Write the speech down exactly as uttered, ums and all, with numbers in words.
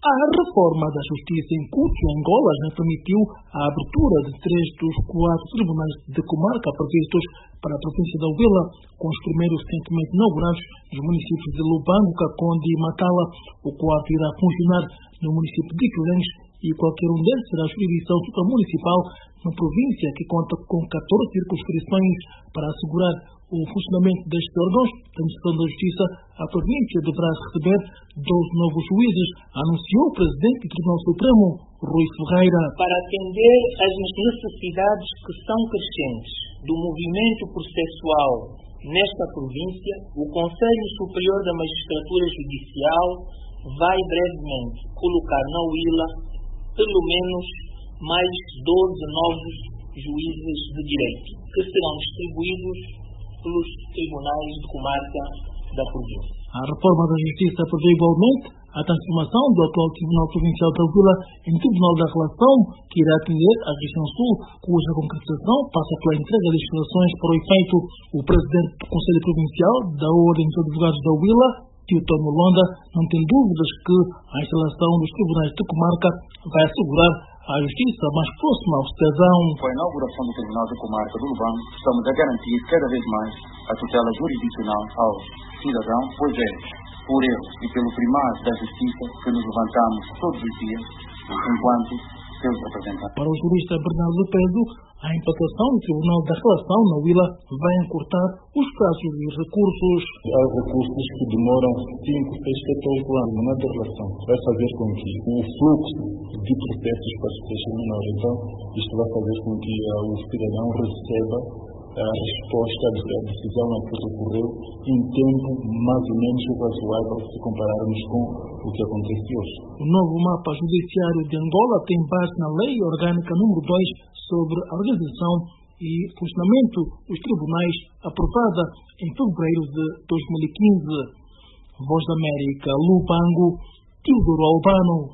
A reforma da justiça em curso em Angola já permitiu a abertura de três dos quatro tribunais de comarca previstos para a província da Huila, com os primeiros recentemente inaugurados nos municípios de Lubango, Caconde e Matala. O quarto irá funcionar no município de Quelengues e qualquer um deles será jurisdição supramunicipal na província, que conta com catorze circunscrições. Para assegurar o funcionamento destes órgãos da Administração da Justiça, a província deverá receber doze novos juízes, anunciou o presidente do Tribunal Supremo, Rui Ferreira. Para atender às necessidades que são crescentes do movimento processual nesta província, o Conselho Superior da Magistratura Judicial vai brevemente colocar na Huila pelo menos mais doze novos juízes de direito, que serão distribuídos pelos tribunais de comarca da província. A reforma da Justiça prevê igualmente a transformação do atual Tribunal Provincial da Huila em Tribunal da Relação, que irá atender a região sul, cuja concretização passa pela entrega de legislações para o efeito. O presidente do Conselho Provincial da Ordem dos Advogados da Huila, Teotônio Londa, não tem dúvidas que a instalação dos tribunais de comarca vai assegurar a justiça mais próxima ao cidadão. Com a inauguração do Tribunal de Comarca do Lubango, estamos a garantir cada vez mais a tutela jurisdicional ao cidadão, pois é por ele e pelo primado da justiça que nos levantamos todos os dias, enquanto seus representantes. Para o jurista Bernardo Pedro, a implantação do Tribunal da Relação na Huila vai encurtar os prazos e recursos. Há recursos que demoram cinco, seis, catorze anos na relação. Vai fazer com que o fluxo de processos para seja menor. Então, isto vai fazer com que o cidadão receba a resposta da decisão a que recorreu em tempo mais ou menos razoável se compararmos com o que acontece hoje. O novo mapa judiciário de Angola tem base na Lei Orgânica número dois sobre a organização e funcionamento dos tribunais, aprovada em fevereiro de dois mil e quinze. Voz da América, Lubango, Teodoro Albano.